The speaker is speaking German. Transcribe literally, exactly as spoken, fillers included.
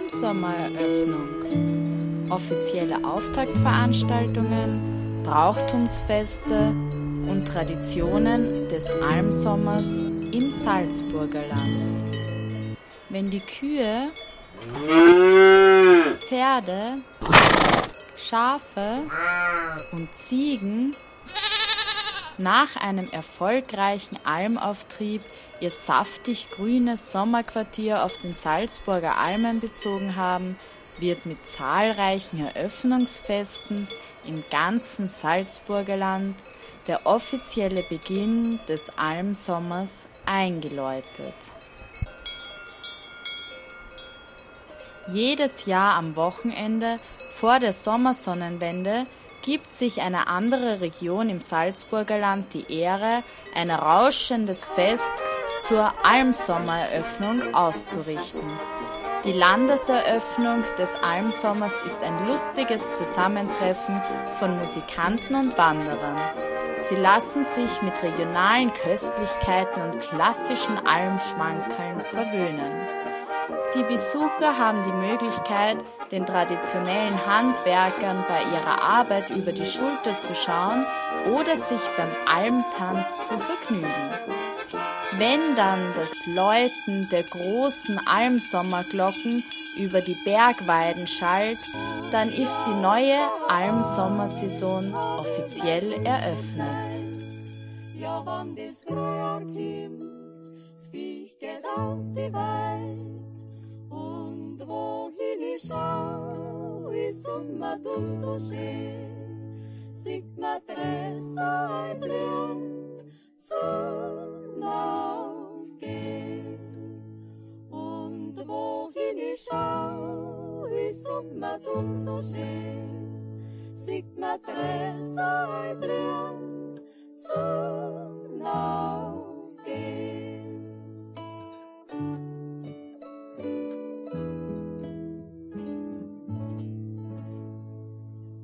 Almsommereröffnung, offizielle Auftaktveranstaltungen, Brauchtumsfeste und Traditionen des Almsommers im Salzburger Land. Wenn die Kühe, Pferde, Schafe und Ziegen nach einem erfolgreichen Almauftrieb ihr saftig grünes Sommerquartier auf den Salzburger Almen bezogen haben, wird mit zahlreichen Eröffnungsfesten im ganzen Salzburger Land der offizielle Beginn des Almsommers eingeläutet. Jedes Jahr am Wochenende vor der Sommersonnenwende gibt sich eine andere Region im Salzburger Land die Ehre, ein rauschendes Fest zur Almsommereröffnung auszurichten. Die Landeseröffnung des Almsommers ist ein lustiges Zusammentreffen von Musikanten und Wanderern. Sie lassen sich mit regionalen Köstlichkeiten und klassischen Almschmankerln verwöhnen. Die Besucher haben die Möglichkeit, den traditionellen Handwerkern bei ihrer Arbeit über die Schulter zu schauen oder sich beim Almtanz zu vergnügen. Wenn dann das Läuten der großen Almsommerglocken über die Bergweiden schallt, dann ist die neue Almsommersaison offiziell eröffnet. Ja, wann das Frühjahr kommt, das Viech geht auf die Weide. Und wohin ich schau, ist umso so schön, sieht man Träser ein Blühen, Sonne aufgehen. Und wohin ich schau, ist umso so schön, sieht man Träser ein Blühen, Sonne